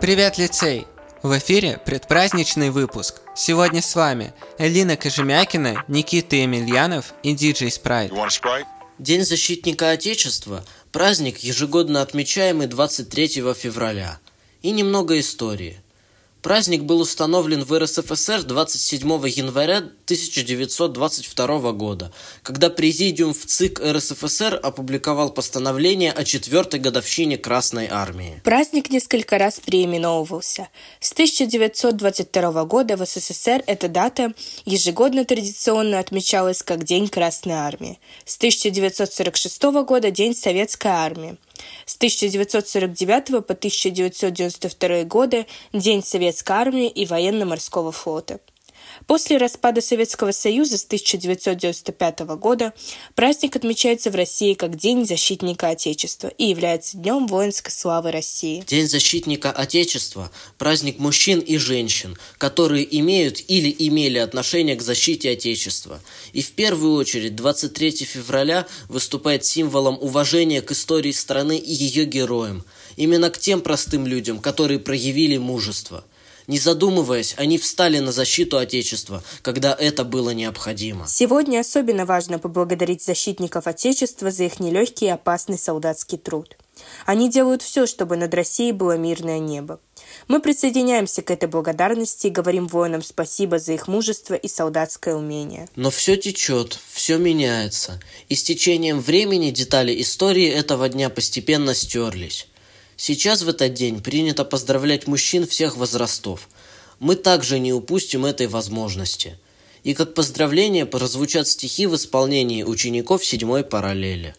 Привет, лицей! В эфире предпраздничный выпуск. Сегодня с вами Элина Кожемякина, Никита Емельянов и диджей Спрайт. День защитника Отечества – праздник, ежегодно отмечаемый 23 февраля. И немного истории. Праздник был установлен в РСФСР 27 января 1922 года, когда Президиум в ЦИК РСФСР опубликовал постановление о 4-й годовщине Красной Армии. Праздник несколько раз переименовывался. С 1922 года в СССР эта дата ежегодно традиционно отмечалась как День Красной Армии. С 1946 года – День Советской Армии. С 1949 по 1992 годы – День Советской Армии и Военно-Морского флота. После распада Советского Союза с 1995 года праздник отмечается в России как День защитника Отечества и является Днем воинской славы России. День защитника Отечества – праздник мужчин и женщин, которые имеют или имели отношение к защите Отечества. И в первую очередь 23 февраля выступает символом уважения к истории страны и ее героям, именно к тем простым людям, которые проявили мужество. Не задумываясь, они встали на защиту Отечества, когда это было необходимо. Сегодня особенно важно поблагодарить защитников Отечества за их нелегкий и опасный солдатский труд. Они делают все, чтобы над Россией было мирное небо. Мы присоединяемся к этой благодарности и говорим воинам спасибо за их мужество и солдатское умение. Но все течет, все меняется, и с течением времени детали истории этого дня постепенно стерлись. Сейчас в этот день принято поздравлять мужчин всех возрастов. Мы также не упустим этой возможности. И как поздравление прозвучат стихи в исполнении учеников 7-й параллели.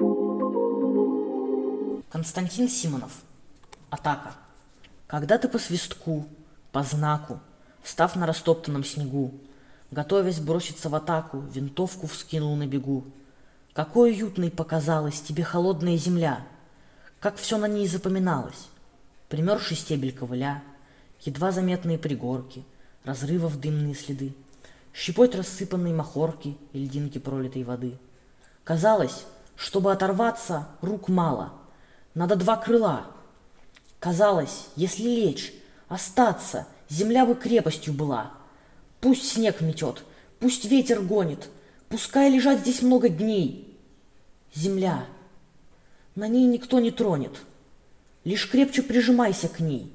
Константин Симонов. Атака. Когда ты по свистку, по знаку, встав на растоптанном снегу, готовясь броситься в атаку, винтовку вскинул на бегу. Какой уютной показалась тебе холодная земля! Как все на ней запоминалось. Примерзший стебель ковыля, едва заметные пригорки, разрывов дымные следы, щепоть рассыпанной махорки и льдинки пролитой воды. Казалось, чтобы оторваться, рук мало, надо 2 крыла. Казалось, если лечь, остаться, земля бы крепостью была. Пусть снег метет, пусть ветер гонит, пускай лежать здесь много дней. Земля. На ней никто не тронет. Лишь крепче прижимайся к ней.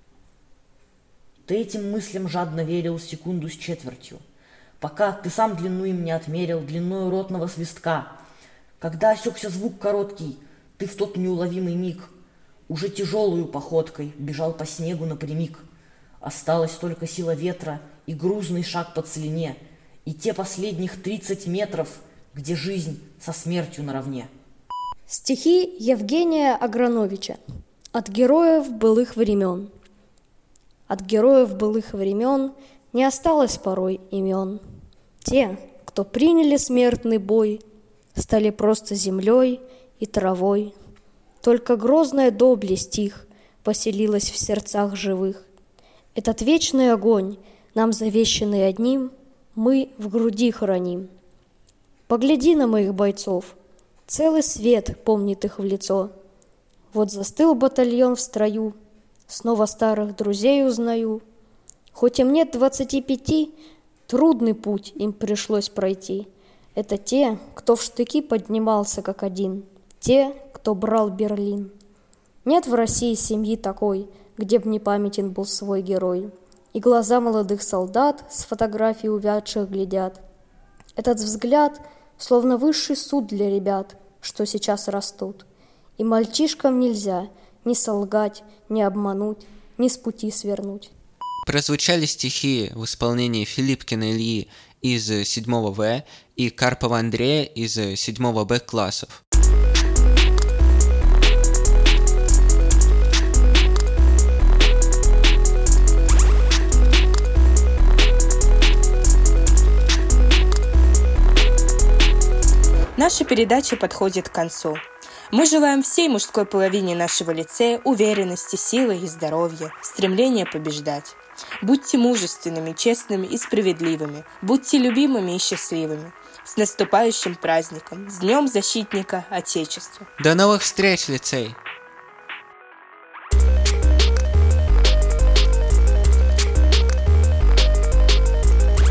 Ты этим мыслям жадно верил секунду с четвертью, пока ты сам длину им не отмерил длиною ротного свистка. Когда осекся звук короткий, ты в тот неуловимый миг уже тяжелую походкой бежал по снегу напрямик. Осталась только сила ветра и грузный шаг по целине, и те последних 30 метров, где жизнь со смертью наравне. Стихи Евгения Аграновича. От героев былых времен. От героев былых времен не осталось порой имен. Те, кто приняли смертный бой, стали просто землей и травой. Только грозная доблесть их поселилась в сердцах живых. Этот вечный огонь, нам завещанный одним, мы в груди храним. Погляди на моих бойцов, целый свет помнит их в лицо. Вот застыл батальон в строю, снова старых друзей узнаю. Хоть им нет 25, трудный путь им пришлось пройти. Это те, кто в штыки поднимался как один, те, кто брал Берлин. Нет в России семьи такой, где б не памятен был свой герой. И глаза молодых солдат с фотографий увядших глядят. Этот взгляд словно высший суд для ребят, что сейчас растут. И мальчишкам нельзя ни солгать, ни обмануть, ни с пути свернуть. Прозвучали стихи в исполнении Филиппкина Ильи из 7 В и Карпова Андрея из 7 Б классов. Наша передача подходит к концу. Мы желаем всей мужской половине нашего лицея уверенности, силы и здоровья, стремления побеждать. Будьте мужественными, честными и справедливыми. Будьте любимыми и счастливыми. С наступающим праздником! С Днем Защитника Отечества! До новых встреч, лицей!